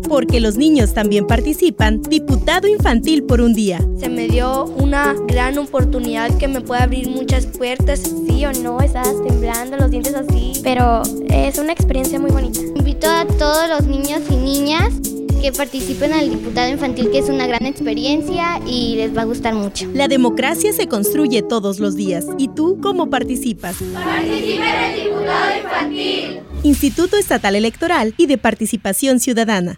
Porque los niños también participan, Diputado Infantil por un día. Se me dio una gran oportunidad que me puede abrir muchas puertas. Sí o no, estabas temblando, los dientes así, pero es una experiencia muy bonita. Invito a todos los niños y niñas que participen al Diputado Infantil, que es una gran experiencia y les va a gustar mucho. La democracia se construye todos los días. ¿Y tú cómo participas? ¡Participe en el Diputado Infantil! Instituto Estatal Electoral y de Participación Ciudadana.